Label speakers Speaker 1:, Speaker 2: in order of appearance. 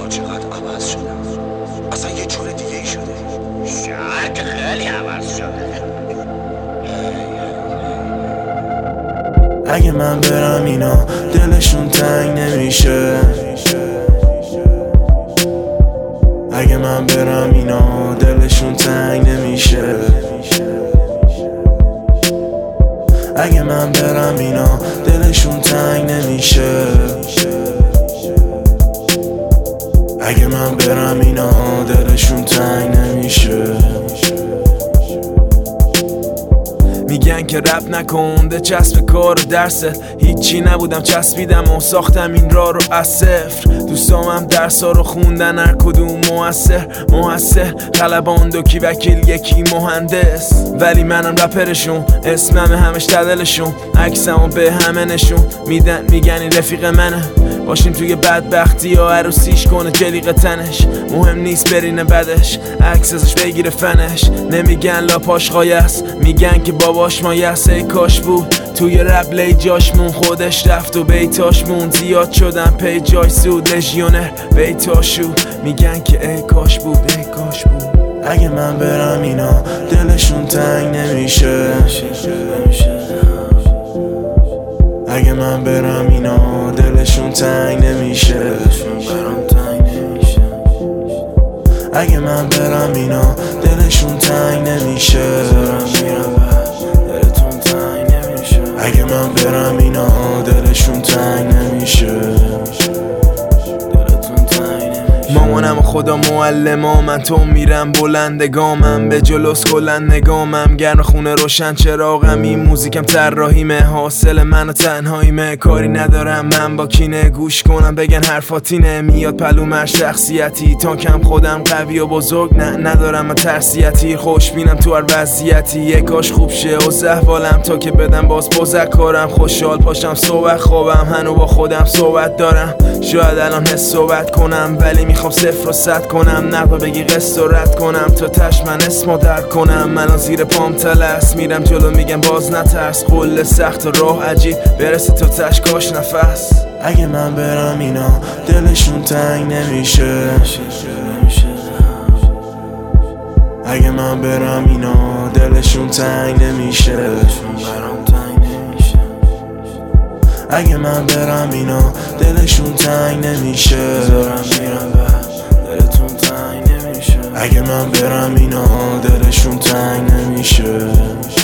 Speaker 1: روزگار چقدر عوض شده، اصلا یه جور دیگه ای شده.
Speaker 2: شهر که خیلی عوض شده.
Speaker 3: اگه من برم اینا دلشون تنگ نمیشه. اگه من برم اینا دلشون تنگ نمیشه. اگه من برم اینا دلشون تنگ نمیشه. اگه من برم اینا دلشون تنگ نمیشه. میگن که رپ نکن ده چسب کار و درست، هیچی نبودم چسبیدم و ساختم این راه رو از صفر. دوستامم درسا رو خوندن هر کدوم موثر خلبان دوکی وکیل یکی مهندس، ولی منم رپرشون، اسمم همش تدلشون، عکسمو به همه نشون میدن، میگن این رفیق منه. باشیم توی بدبختی یا عروسیش کنه جلیق تنش، مهم نیست برینه بدش، عکس ازش بگیره فنش. نمیگن لاپاش قایست، میگن که باباش مایست. ای کاش بود توی رپ لی جاش مون، خودش رفت و بیتاش مون، زیاد شدن پی جای سود لژیونر بیتاشو. میگن که ای کاش بود، ای کاش بود. اگه من برم اینا دلشون تنگ نمیشه. اگه من برم اینا دلشون تنگ نمیشه. اگه من برم اینا دلشون تنگ نمیشه. اگه من برم اینا دلشون تنگ نمیشه. مامانم و خدا معلمام، من تو میرم بلندگامم، به جلوس کلن نگامم، گرم خونه روشن چراغم، این موزیکم طراحیمه، حاصل من و تنهاییمه. کاری ندارم من با کینه، گوش کنم بگن حرفاتینه، میاد پلومش شخصیتی، تانکم خودم قوی و بزرگ، نه ندارم من ترسیتی، خوشبینم تو هر وضعیتی، یک کاش خوب شه و زحوالم تا که بدم باز بزکارم، خوشحال پاشم صبح خوابم، هنو با خودم صحبت دارم، شاید الان حس صحبت کنم ولی میخوام 0 و 100 کنم، نقل بگی قصد و رد کنم تا تش من اسمو درک کنم. من زیر پام تلس میرم جلو میگم باز نترس، قله سخت و راه عجیب برسه تا تش کاش نفس. اگه من برم اینا دلشون تنگ نمیشه. اگه من برم اینا دلشون تنگ نمیشه. اگه من برم اینا دلشون تنگ نمیشه. اگه من برم اینا دلشون تنگ نمیشه.